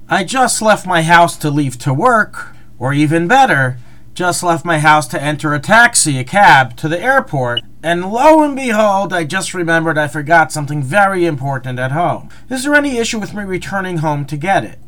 I just left my house to leave to work, or even better, just left my house to enter a taxi, a cab, to the airport, and lo and behold, I just remembered I forgot something very important at home. Is there any issue with me returning home to get it?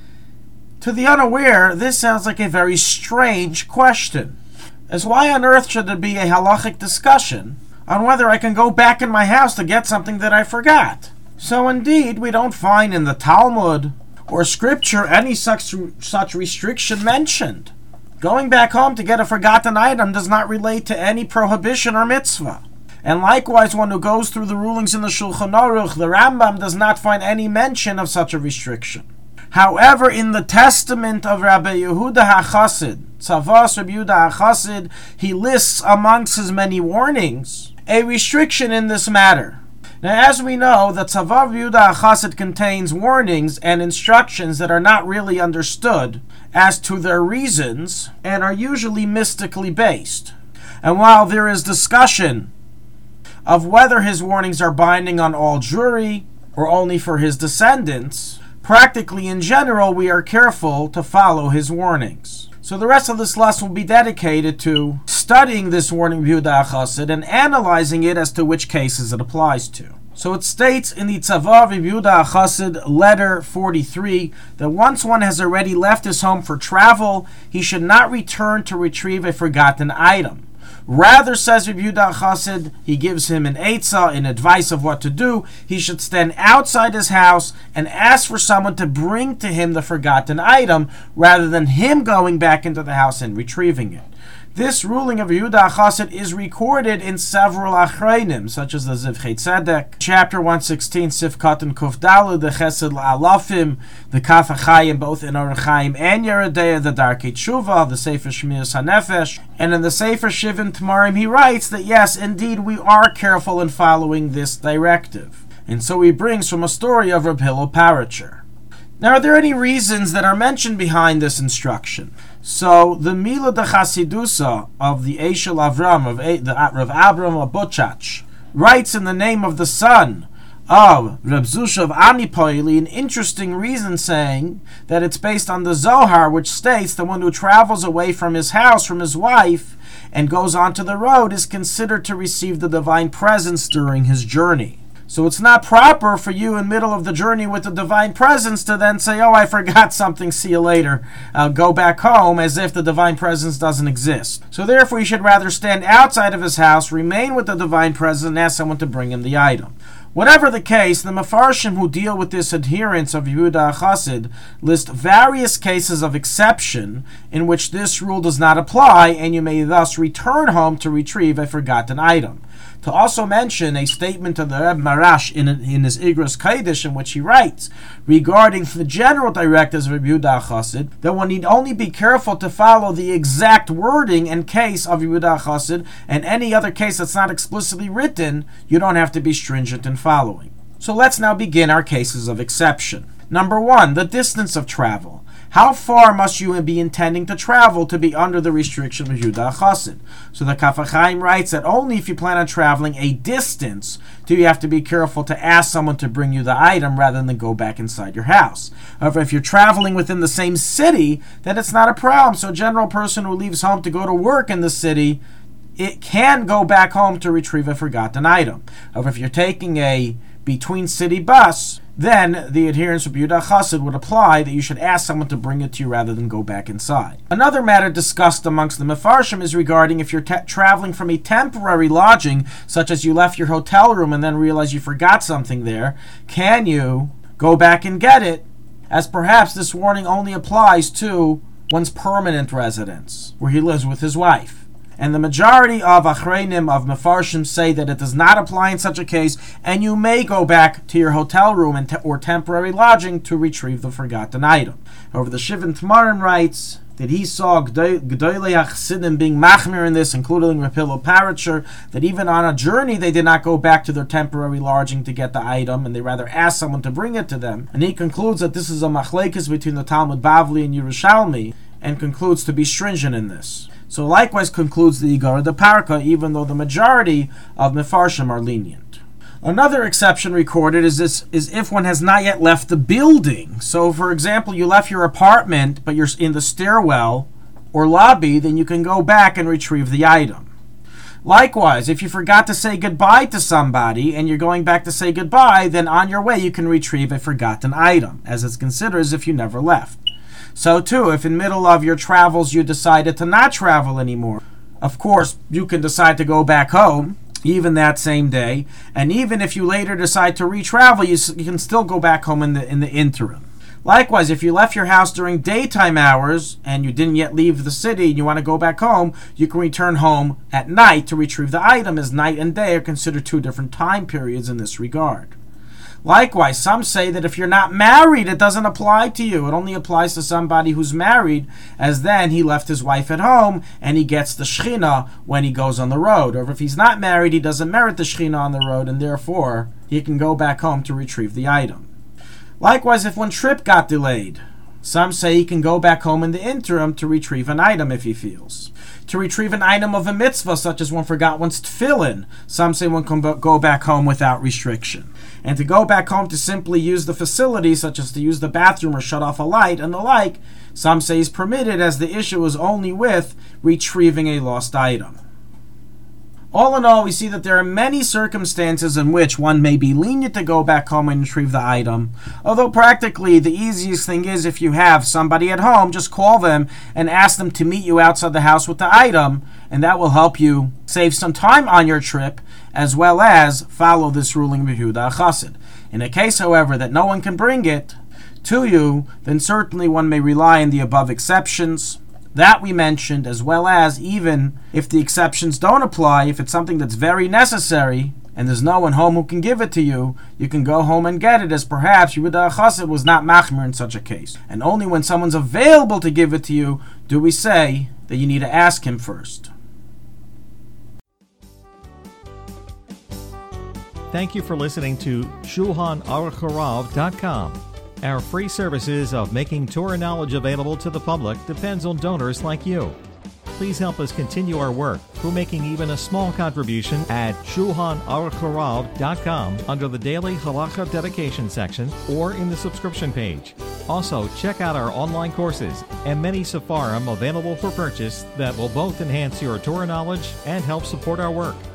To the unaware, this sounds like a very strange question, as why on earth should there be a halachic discussion on whether I can go back in my house to get something that I forgot? So indeed, we don't find in the Talmud or scripture any such restriction mentioned. Going back home to get a forgotten item does not relate to any prohibition or mitzvah. And likewise, one who goes through the rulings in the Shulchan Aruch, the Rambam does not find any mention of such a restriction. However, in the testament of Rabbi Yehuda HaChassid, Tzavos Rabbi Yehuda HaChassid, he lists amongst his many warnings a restriction in this matter. Now, as we know, the Tzavos Rabbi Yehuda HaChassid contains warnings and instructions that are not really understood as to their reasons and are usually mystically based. And while there is discussion of whether his warnings are binding on all Jewry or only for his descendants, practically in general we are careful to follow his warnings. So the rest of this lesson will be dedicated to studying this warning of Yehuda HaChassid and analyzing it as to which cases it applies to. So it states in the Tzavos of Yehuda HaChassid, letter 43, that once one has already left his home for travel, he should not return to retrieve a forgotten item. Rather, says Rabbi Yehuda HaChassid, he gives him an eitzah, an advice of what to do. He should stand outside his house and ask for someone to bring to him the forgotten item, rather than him going back into the house and retrieving it. This ruling of Yehuda HaChassid is recorded in several achreinim, such as the Zivchei Tzedek, chapter 116, Sif Katan Kuf Dalu, the Chesed La'alafim, the Kaf HaChaim, both in Orach Chaim and Yeridea, the Darkei Tshuva, the Sefer Shmiras HaNefesh, and in the Sefer Shivin Tamarim he writes that yes, indeed, we are careful in following this directive. And so he brings from a story of Reb Hillel Paracher. Now, are there any reasons that are mentioned behind this instruction? So, the Mila de Chasidusa of the Eshel Avram, of the Rav Avram Abochach, writes in the name of the son of Reb Zusha of Anipoili an interesting reason, saying that it's based on the Zohar, which states that one who travels away from his house, from his wife, and goes onto the road is considered to receive the divine presence during his journey. So it's not proper for you in the middle of the journey with the divine presence to then say, oh, I forgot something, see you later, go back home, as if the divine presence doesn't exist. So therefore you should rather stand outside of his house, remain with the divine presence, and ask someone to bring him the item. Whatever the case, the Mefarshim who deal with this adherence of Yehuda HaChassid list various cases of exception in which this rule does not apply, and you may thus return home to retrieve a forgotten item. To also mention a statement of the Reb Marash in his Igros Kodesh, in which he writes regarding the general directives of Yehuda HaChassid, that one need only be careful to follow the exact wording and case of Yehuda HaChassid, and any other case that's not explicitly written, you don't have to be stringent in following. So let's now begin our cases of exception. Number 1, the distance of travel. How far must you be intending to travel to be under the restriction of Yehuda HaChassid? So the Kaf HaChaim writes that only if you plan on traveling a distance do you have to be careful to ask someone to bring you the item rather than go back inside your house. However, if you're traveling within the same city, then it's not a problem. So a general person who leaves home to go to work in the city, it can go back home to retrieve a forgotten item. However, if you're taking a between city bus, then the adherence of Yehuda HaChassid would apply that you should ask someone to bring it to you rather than go back inside. Another matter discussed amongst the Mefarshim is regarding if you're traveling from a temporary lodging, such as you left your hotel room and then realize you forgot something there, can you go back and get it, as perhaps this warning only applies to one's permanent residence, where he lives with his wife. And the majority of achreinim, of Mefarshim, say that it does not apply in such a case, and you may go back to your hotel room or temporary lodging to retrieve the forgotten item. However, the Shivin Tamarim writes that he saw Gedolei HaChasidim being machmir in this, including Reb Hillel Paracher, that even on a journey they did not go back to their temporary lodging to get the item, and they rather asked someone to bring it to them. And he concludes that this is a machlekes between the Talmud Bavli and Yerushalmi, and concludes to be stringent in this. So likewise concludes the Igara de Parka, even though the majority of Mefarshim are lenient. Another exception recorded is if one has not yet left the building. So, for example, you left your apartment, but you're in the stairwell or lobby, then you can go back and retrieve the item. Likewise, if you forgot to say goodbye to somebody and you're going back to say goodbye, then on your way you can retrieve a forgotten item, as it's considered as if you never left. So too, if in the middle of your travels you decided to not travel anymore, of course, you can decide to go back home, even that same day, and even if you later decide to retravel, you can still go back home in the interim. Likewise, if you left your house during daytime hours and you didn't yet leave the city and you want to go back home, you can return home at night to retrieve the item, as night and day are considered two different time periods in this regard. Likewise, some say that if you're not married, it doesn't apply to you. It only applies to somebody who's married, as then he left his wife at home and he gets the shechina when he goes on the road. Or if he's not married, he doesn't merit the shechina on the road, and therefore he can go back home to retrieve the item. Likewise, if one trip got delayed, some say he can go back home in the interim to retrieve an item if he feels. To retrieve an item of a mitzvah, such as one forgot one's tefillin, some say one can go back home without restriction. And to go back home to simply use the facility, such as to use the bathroom or shut off a light and the like, some say is permitted, as the issue is only with retrieving a lost item. All in all, we see that there are many circumstances in which one may be lenient to go back home and retrieve the item, although practically the easiest thing is, if you have somebody at home, just call them and ask them to meet you outside the house with the item, and that will help you save some time on your trip, as well as follow this ruling of Yehuda HaChassid. In a case, however, that no one can bring it to you, then certainly one may rely on the above exceptions that we mentioned, as well as, even if the exceptions don't apply, if it's something that's very necessary and there's no one home who can give it to you, you can go home and get it, as perhaps Yehuda HaChassid was not machmir in such a case. And only when someone's available to give it to you do we say that you need to ask him first. Thank you for listening to ShulchanAruch Our free services of making Torah knowledge available to the public depends on donors like you. Please help us continue our work through making even a small contribution at ShulchanAruch under the Daily Halacha Dedication section or in the subscription page. Also, check out our online courses and many sefarim available for purchase that will both enhance your Torah knowledge and help support our work.